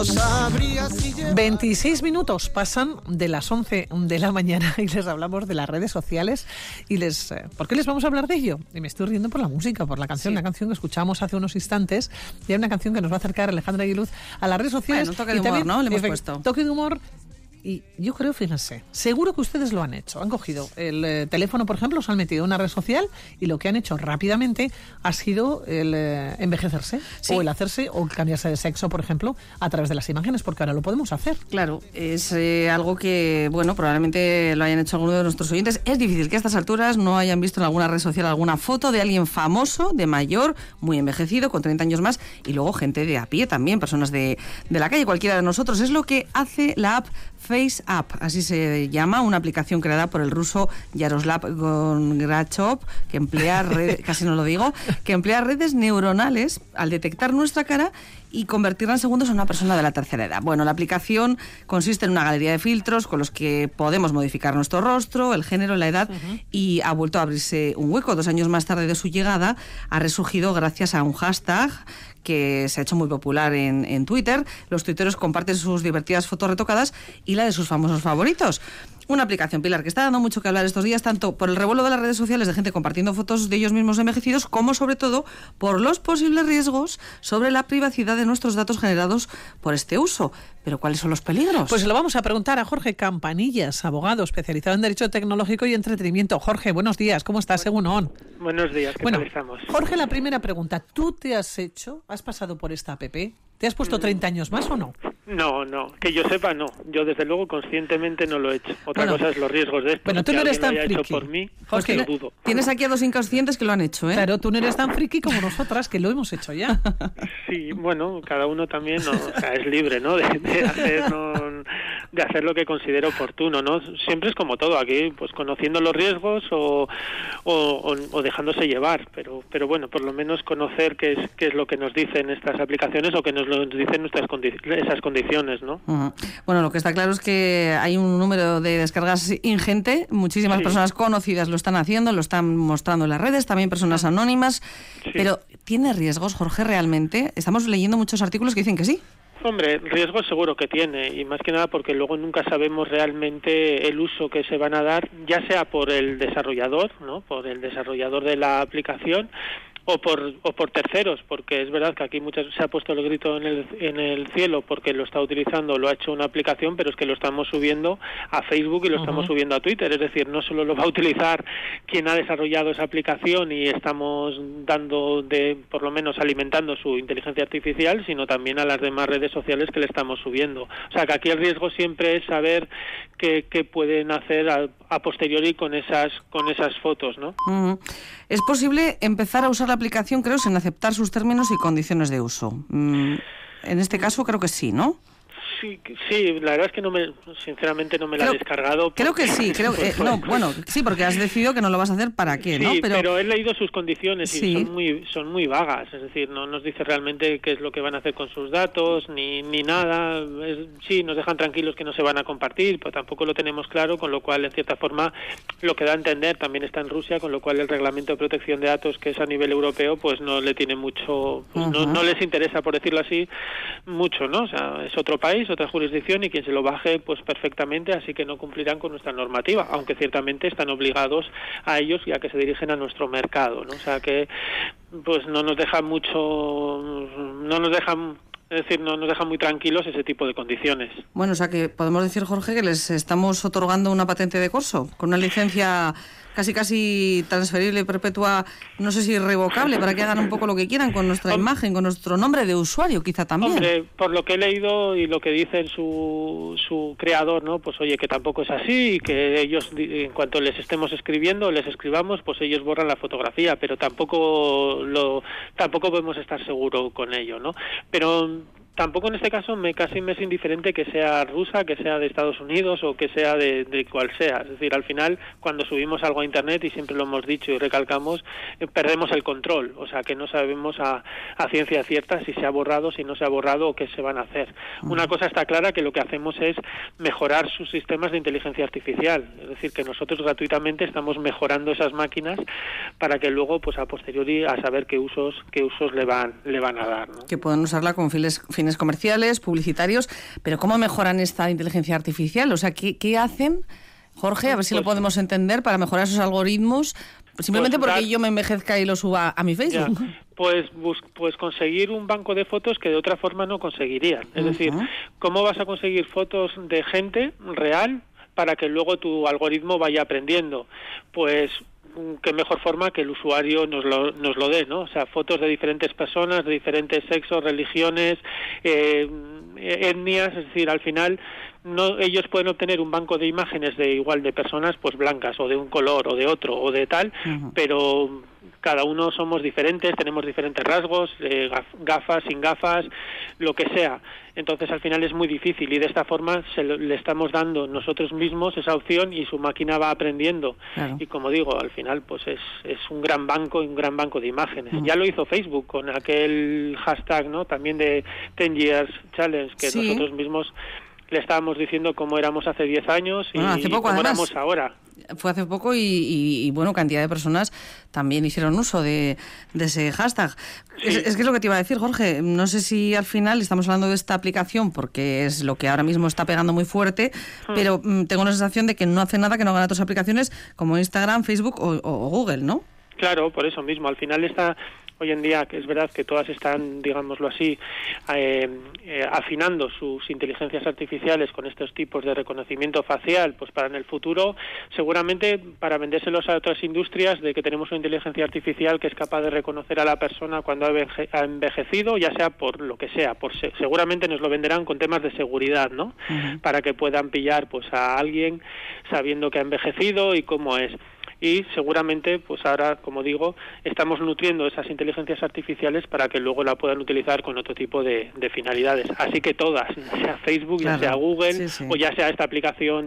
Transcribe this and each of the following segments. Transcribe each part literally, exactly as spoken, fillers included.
no sabría si llevar... veintiséis minutos pasan de las once de la mañana y les hablamos de las redes sociales y les... ¿Por qué les vamos a hablar de ello? Y me estoy riendo por la música, por la canción, sí. La canción que escuchamos hace unos instantes, y hay una canción que nos va a acercar Alejandra Aguiluz a las redes sociales. Bueno, toque de y humor, también, ¿no? Le hemos efect, puesto. Toque de humor. Y yo creo, fíjense, seguro que ustedes lo han hecho. Han cogido el eh, teléfono, por ejemplo, se han metido en una red social y lo que han hecho rápidamente ha sido el eh, envejecerse, sí. o el hacerse o cambiarse de sexo, por ejemplo, a través de las imágenes, porque ahora lo podemos hacer. Claro, es eh, algo que, bueno, probablemente lo hayan hecho algunos de nuestros oyentes. Es difícil que a estas alturas no hayan visto en alguna red social alguna foto de alguien famoso, de mayor, muy envejecido, con treinta años más, y luego gente de a pie también, personas de, de la calle, cualquiera de nosotros. Es lo que hace la app FaceApp, así se llama, una aplicación creada por el ruso Yaroslav Gongrachov, que emplea red, casi no lo digo, que emplea redes neuronales al detectar nuestra cara y convertirla en segundos en una persona de la tercera edad. Bueno, la aplicación consiste en una galería de filtros con los que podemos modificar nuestro rostro, el género, la edad, uh-huh. y ha vuelto a abrirse un hueco. Dos años más tarde de su llegada, ha resurgido gracias a un hashtag que se ha hecho muy popular en, en Twitter. Los tuiteros comparten sus divertidas fotos retocadas y la de sus famosos favoritos. Una aplicación, Pilar, que está dando mucho que hablar estos días, tanto por el revuelo de las redes sociales de gente compartiendo fotos de ellos mismos envejecidos, como sobre todo por los posibles riesgos sobre la privacidad de nuestros datos generados por este uso. ¿Pero cuáles son los peligros? Pues lo vamos a preguntar a Jorge Campanillas, abogado especializado en Derecho Tecnológico y Entretenimiento. Jorge, buenos días, ¿cómo estás, según O N? Buenos días, ¿qué bueno, tal estamos? Jorge, la primera pregunta, ¿tú te has hecho, has pasado por esta app? ¿Te has puesto treinta años más o no? No, no, que yo sepa no. Yo desde luego conscientemente no lo he hecho. Otra bueno, cosa es los riesgos de esto. Bueno, tú no eres tan friki. Hecho por mí, Jorge, lo dudo. Tienes aquí a dos inconscientes que lo han hecho, ¿eh? Claro, tú no eres tan friki como nosotras, que lo hemos hecho ya. Sí, bueno, cada uno también, ¿no? O sea, es libre, ¿no? De, de hacer, ¿no? de hacer lo que considere oportuno, ¿no? Siempre es como todo aquí, pues conociendo los riesgos o, o, o, o dejándose llevar, pero pero bueno, por lo menos conocer qué es qué es lo que nos dicen estas aplicaciones o que nos lo dicen nuestras condi- esas condiciones, ¿no? Uh-huh. Bueno, lo que está claro es que hay un número de descargas ingente, muchísimas sí. personas conocidas lo están haciendo, lo están mostrando en las redes, también personas anónimas, sí. pero ¿tiene riesgos, Jorge, realmente? Estamos leyendo muchos artículos que dicen que sí. Hombre, riesgo seguro que tiene, y más que nada porque luego nunca sabemos realmente el uso que se van a dar, ya sea por el desarrollador, ¿no? Por el desarrollador de la aplicación, o por o por terceros, porque es verdad que aquí muchas se ha puesto el grito en el en el cielo porque lo está utilizando, lo ha hecho una aplicación, pero es que lo estamos subiendo a Facebook y lo uh-huh. estamos subiendo a Twitter, es decir, no solo lo va a utilizar quien ha desarrollado esa aplicación y estamos dando de, por lo menos alimentando su inteligencia artificial, sino también a las demás redes sociales que le estamos subiendo. O sea, que aquí el riesgo siempre es saber qué, qué pueden hacer a, a posteriori con esas con esas fotos, ¿no? Uh-huh. Es posible empezar a usar la aplicación, creo, sin aceptar sus términos y condiciones de uso. Mm, en este caso creo que sí, ¿no? Sí, sí, la verdad es que no me, sinceramente no me creo, la he descargado. Porque, creo que sí, creo eh, no, bueno, sí, porque has decidido que no lo vas a hacer para qué, sí, ¿no? Pero, pero he leído sus condiciones y sí. son muy son muy vagas, es decir, no nos dice realmente qué es lo que van a hacer con sus datos ni ni nada. Es, sí, nos dejan tranquilos que no se van a compartir, pero tampoco lo tenemos claro, con lo cual en cierta forma lo que da a entender también está en Rusia, con lo cual el reglamento de protección de datos que es a nivel europeo, pues no le tiene mucho, pues, uh-huh. no, no les interesa, por decirlo así, mucho, ¿no? O sea, es otro país, otra jurisdicción y quien se lo baje pues perfectamente, así que no cumplirán con nuestra normativa, aunque ciertamente están obligados a ellos ya que se dirigen a nuestro mercado, ¿no? O sea que pues no nos deja mucho, no nos dejan Es decir, no nos dejan muy tranquilos ese tipo de condiciones. Bueno, o sea que podemos decir, Jorge, que les estamos otorgando una patente de corso, con una licencia casi casi transferible y perpetua, no sé si irrevocable, para que hagan un poco lo que quieran con nuestra Hombre, imagen, con nuestro nombre de usuario, quizá también. Hombre, por lo que he leído y lo que dice su, su creador, ¿no? Pues oye, que tampoco es así y que ellos, en cuanto les estemos escribiendo, les escribamos, pues ellos borran la fotografía, pero tampoco lo tampoco podemos estar seguros con ello, ¿no? Pero tampoco en este caso me casi me es indiferente que sea rusa, que sea de Estados Unidos o que sea de, de cual sea. Es decir, al final, cuando subimos algo a Internet, y siempre lo hemos dicho y recalcamos, eh, perdemos el control. O sea, que no sabemos a, a ciencia cierta si se ha borrado, si no se ha borrado o qué se van a hacer. Una cosa está clara, que lo que hacemos es mejorar sus sistemas de inteligencia artificial. Es decir, que nosotros gratuitamente estamos mejorando esas máquinas para que luego, pues a posteriori, a saber qué usos qué usos le van le van a dar, ¿no? Que puedan usarla con fines, fines fines comerciales, publicitarios, pero ¿cómo mejoran esta inteligencia artificial? O sea, ¿qué, qué hacen, Jorge? A ver si pues, lo podemos entender para mejorar esos algoritmos, simplemente pues, porque dar, yo me envejezca y lo suba a mi Facebook. Ya, pues, bus, pues conseguir un banco de fotos que de otra forma no conseguirían. Es uh-huh. decir, ¿cómo vas a conseguir fotos de gente real para que luego tu algoritmo vaya aprendiendo? Pues qué mejor forma que el usuario nos lo, nos lo dé, ¿no? O sea, fotos de diferentes personas, de diferentes sexos, religiones, eh, etnias, es decir, al final no ellos pueden obtener un banco de imágenes de igual de personas pues blancas o de un color o de otro o de tal, uh-huh. pero cada uno somos diferentes, tenemos diferentes rasgos, eh, gafas, sin gafas, lo que sea. Entonces al final es muy difícil y de esta forma se lo, le estamos dando nosotros mismos esa opción y su máquina va aprendiendo. Claro. Y como digo, al final pues es, es un gran banco y un gran banco de imágenes. Uh-huh. Ya lo hizo Facebook con aquel hashtag, ¿no? También de ten years challenge que sí. nosotros mismos le estábamos diciendo cómo éramos hace diez años y, bueno, hace poco, cómo además, éramos ahora. Fue hace poco y, y, y, bueno, cantidad de personas también hicieron uso de, de ese hashtag. Sí. Es, es que es lo que te iba a decir, Jorge. No sé si al final estamos hablando de esta aplicación porque es lo que ahora mismo está pegando muy fuerte, hmm. pero mm, tengo la sensación de que no hace nada que no hagan otras aplicaciones como Instagram, Facebook o, o Google, ¿no? Claro, por eso mismo. Al final está... Hoy en día, que es verdad que todas están, digámoslo así, eh, eh, afinando sus inteligencias artificiales con estos tipos de reconocimiento facial, pues para en el futuro, seguramente para vendérselos a otras industrias de que tenemos una inteligencia artificial que es capaz de reconocer a la persona cuando ha envejecido, ya sea por lo que sea, por se- seguramente nos lo venderán con temas de seguridad, ¿no? Uh-huh. Para que puedan pillar pues a alguien sabiendo que ha envejecido y cómo es. Y seguramente, pues ahora, como digo, estamos nutriendo esas inteligencias artificiales para que luego la puedan utilizar con otro tipo de, de finalidades. Así que todas, ya sea Facebook, claro. ya sea Google, sí, sí. o ya sea esta aplicación,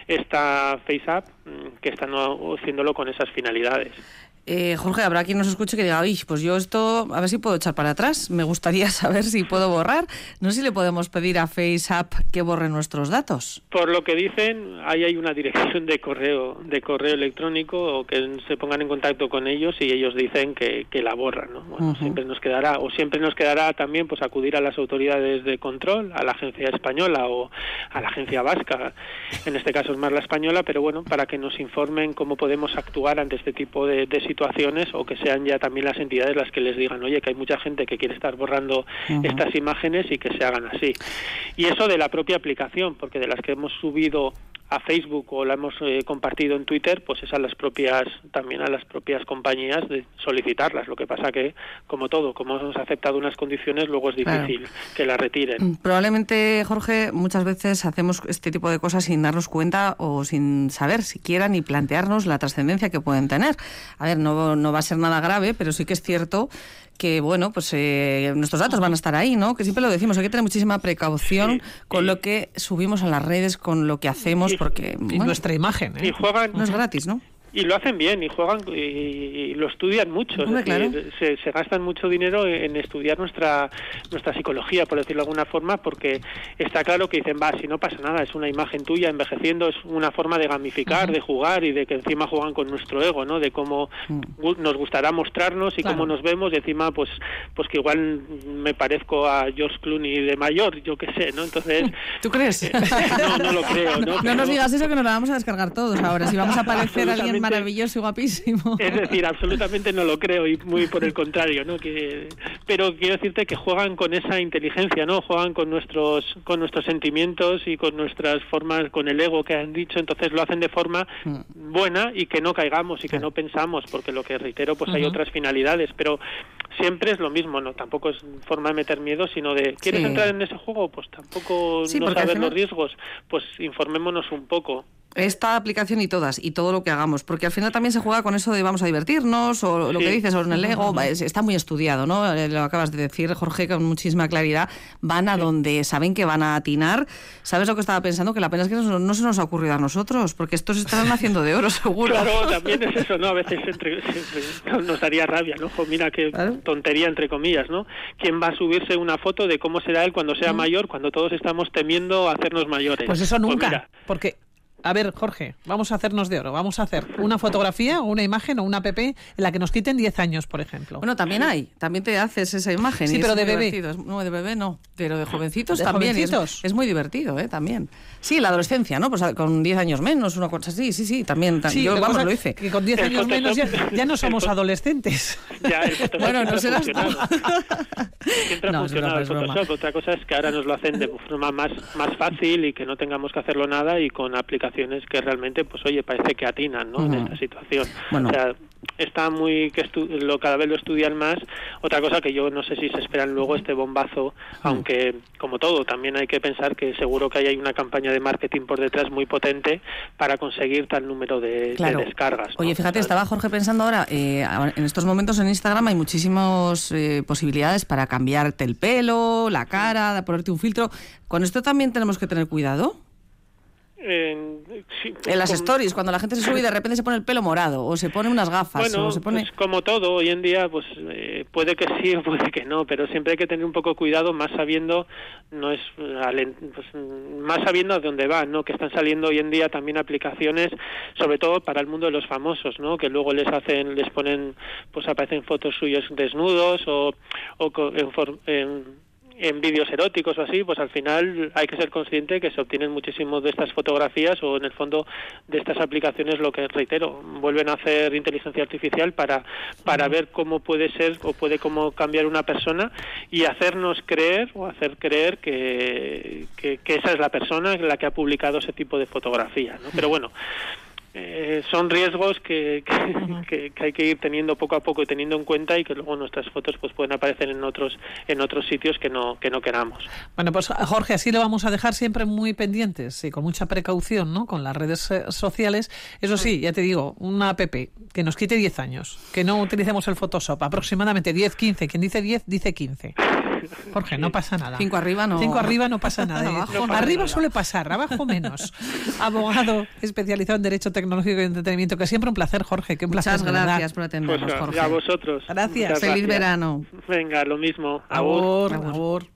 esta FaceApp, que están haciéndolo con esas finalidades. Eh, Jorge, habrá quien nos escuche que diga, oye, pues yo esto, a ver si puedo echar para atrás, me gustaría saber si puedo borrar. No sé si le podemos pedir a FaceApp que borre nuestros datos. Por lo que dicen, ahí hay una dirección de correo de correo electrónico o que se pongan en contacto con ellos y ellos dicen que, que la borran, ¿no? Bueno, uh-huh. siempre nos quedará, o siempre nos quedará también pues acudir a las autoridades de control, a la agencia española o a la agencia vasca, en este caso es más la española, pero bueno, para que nos informen cómo podemos actuar ante este tipo de, de situaciones o que sean ya también las entidades las que les digan, oye, que hay mucha gente que quiere estar borrando uh-huh. estas imágenes y que se hagan así. Y eso de la propia aplicación, porque de las que hemos subido a Facebook o la hemos eh, compartido en Twitter, pues es a las propias, también a las propias compañías de solicitarlas. Lo que pasa que, como todo, como hemos aceptado unas condiciones, luego es difícil claro. que las retiren. Probablemente, Jorge, muchas veces hacemos este tipo de cosas sin darnos cuenta o sin saber siquiera ni plantearnos la trascendencia que pueden tener. A ver, no, no va a ser nada grave, pero sí que es cierto que, bueno, pues eh, nuestros datos van a estar ahí, ¿no? Que siempre lo decimos, hay que tener muchísima precaución sí, con y, lo que subimos a las redes, con lo que hacemos, y, porque... Y bueno, nuestra imagen, ¿eh? Y juegan... No es gratis, ¿no? Y lo hacen bien, y juegan, y, y lo estudian mucho. Hombre, es decir, claro. se, se gastan mucho dinero en estudiar nuestra nuestra psicología, por decirlo de alguna forma, porque está claro que dicen, va, si no pasa nada, es una imagen tuya envejeciendo, es una forma de gamificar, uh-huh. de jugar, y de que encima juegan con nuestro ego, ¿no? De cómo uh-huh. nos gustará mostrarnos y claro. cómo nos vemos, y encima, pues pues que igual me parezco a George Clooney de mayor, yo qué sé, ¿no? Entonces... ¿Tú crees? Eh, no, no lo creo, ¿no? No, no Pero, nos digas eso, que nos la vamos a descargar todos ahora, si vamos a parecer alguien maravilloso y guapísimo. Es decir, absolutamente no lo creo, y muy por el contrario, ¿no? Que, pero quiero decirte que juegan con esa inteligencia, ¿no? Juegan con nuestros con nuestros sentimientos y con nuestras formas, con el ego que han dicho, entonces lo hacen de forma mm. buena y que no caigamos y que no pensamos, porque lo que reitero, pues uh-huh. hay otras finalidades, pero siempre es lo mismo, ¿no? Tampoco es forma de meter miedo, sino de, ¿quieres sí. entrar en ese juego? Pues tampoco sí, no saber final... los riesgos, pues informémonos un poco. Esta aplicación y todas, y todo lo que hagamos, porque al final también se juega con eso de vamos a divertirnos, o lo sí. que dices, o en el ego, uh-huh. está muy estudiado, ¿no? Lo acabas de decir, Jorge, con muchísima claridad, van a sí. donde saben que van a atinar. ¿Sabes lo que estaba pensando? Que la pena es que no, no se nos ha ocurrido a nosotros, porque estos estarán haciendo de oro, seguro. Claro, también es eso, ¿no? A veces entre, nos daría rabia, ¿no? Jo, mira qué ¿Claro? tontería, entre comillas, ¿no? ¿Quién va a subirse una foto de cómo será él cuando sea uh-huh. mayor, cuando todos estamos temiendo hacernos mayores? Pues eso nunca, pues mira, porque... A ver, Jorge, vamos a hacernos de oro. Vamos a hacer una fotografía o una imagen o una app en la que nos quiten diez años, por ejemplo. Bueno, también hay. También te haces esa imagen. Sí, y pero es de muy bebé. divertido. Es- No, de bebé no. Pero de jovencitos ¿De también. y es- jovencitos? Es, muy divertido, ¿eh? También. Sí, la adolescencia, ¿no? Pues con diez años menos, una cosa así. Sí, sí, también. Sí, yo, la vamos, cosa lo hice. Que con diez El años Photoshop- menos ya, ya no somos el- adolescentes. Ya, el Photoshop Bueno, no siempre ha serás tú. funcionado. Siempre ha No, es funcionado broma, el es broma. Photoshop. Otra cosa es que ahora nos lo hacen de forma más, más fácil y que no tengamos que hacerlo nada y con aplicaciones que realmente, pues oye, parece que atinan, ¿no? Ujú. En esta situación. Bueno. O sea, está muy que estu- lo cada vez lo estudian más. Otra cosa que yo no sé si se esperan luego este bombazo, aunque como todo también hay que pensar que seguro que ahí hay una campaña de marketing por detrás muy potente para conseguir tal número de, Claro. de descargas, ¿no? Oye, fíjate, O sea, estaba Jorge pensando ahora, eh, ahora, en estos momentos en Instagram hay muchísimas eh, posibilidades para cambiarte el pelo, la cara, de ponerte un filtro. ¿Con esto también tenemos que tener cuidado? en, sí, En las con- stories, cuando la gente se sube y de repente se pone el pelo morado, o se pone unas gafas, Bueno, o se pone... pues como todo, hoy en día pues eh, puede que sí o puede que no, pero siempre hay que tener un poco cuidado, más sabiendo, no es eh, alen- pues, mm, más sabiendo a dónde van, ¿no? Que están saliendo hoy en día también aplicaciones, sobre todo para el mundo de los famosos, ¿no? Que luego les hacen, les ponen, pues aparecen fotos suyos desnudos o, o co- en, for- en en vídeos eróticos o así, pues al final hay que ser consciente que se obtienen muchísimo de estas fotografías o en el fondo de estas aplicaciones, lo que reitero, vuelven a hacer inteligencia artificial para para ver cómo puede ser o puede cómo cambiar una persona y hacernos creer o hacer creer que, que, que esa es la persona la que ha publicado ese tipo de fotografía, ¿no? Pero bueno, eh, son riesgos que, que, uh-huh. que, que hay que ir teniendo poco a poco y teniendo en cuenta y que luego nuestras fotos pues pueden aparecer en otros en otros sitios que no que no queramos. Bueno, pues Jorge, así lo vamos a dejar siempre muy pendientes y con mucha precaución, ¿no? Con las redes eh, sociales. Eso sí, ya te digo, una app que nos quite diez años, que no utilicemos el Photoshop, aproximadamente diez, quince, quien dice diez, dice quince. Jorge, no pasa nada. Cinco arriba no. Cinco arriba no pasa nada. Abajo, no arriba nada. Suele pasar, abajo menos. Abogado especializado en Derecho Tecnológico y Entretenimiento, que siempre un placer, Jorge. Que un placer. Muchas gracias por atendernos, pues, Jorge. A vosotros. Gracias. Feliz gracias. verano. Venga, lo mismo. Abur, abur.